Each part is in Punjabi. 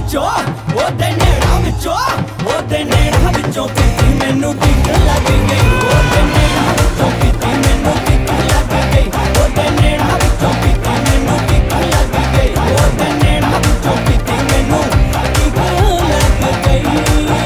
ਵਿੱਚੋਂ ਉਹਦੇ ਨੇੜਾਂ ਵਿੱਚੋਂ ਉਹਦੇ ਨੇੜਾਂ ਵਿੱਚੋਂ ਪੀਤੀ ਮੈਨੂੰ ਟਿਕ ਲੱਗ ਗਈ ਉਹਦੇ ਨੇੜਾਂ ਵਿੱਚੋਂ ਪੀਤੀ ਮੈਨੂੰ ਟਿਕ ਲੱਗ ਗਈ ਉਹਦੇ ਨੇੜਾਂ ਵਿੱਚੋਂ ਪੀਤੀ ਮੈਨੂੰ ਟਿਕ ਲੱਗ ਗਈ ਉਹਦੇ ਨੇੜਾਂ ਵਿੱਚੋਂ ਪੀਤੀ ਮੈਨੂੰ ਟਿਕ ਲੱਗ ਗਈ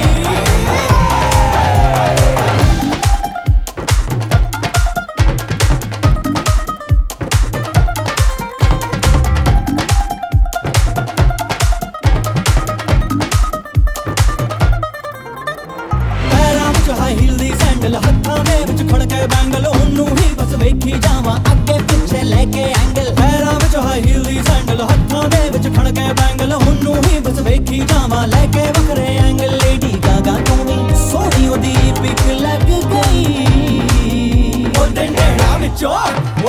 ਹਾਈ ਹੀਲ ਦੀ ਸੈਂਡਲ ਹੱਥਾਂ ਦੇ ਵਿੱਚ ਖੜ ਕੇ ਬੈਂਗਲ ਉਹਨੂੰ ਹੀ ਬਸ ਵੇਖੀ ਜਾਵਾਂ ਅੱਗੇ ਪਿੱਛੇ ਲੈ ਕੇ ਐਂਗਲ ਪੈਰਾਂ ਵਿੱਚ ਹਾਈ ਹੀਲ ਦੀ ਸੈਂਡਲ ਹੱਥਾਂ ਦੇ ਵਿੱਚ ਖੜ ਕੇ ਬੈਂਗਲ ਉਹਨੂੰ ਹੀ ਬਸ ਵੇਖੀ ਜਾਵਾਂ ਲੈ ਕੇ ਵੱਖਰੇ ਐਂਗਲ ਲੇਡੀ ਗਾਗਾ ਤੂੰ ਵੀ ਸੋਹਣੀ ਉਹਦੀ ਪਿਕ ਲੱਗ ਗਈ ਉਹਦੇ ਨੇੜਾਂ ਵਿੱਚੋਂ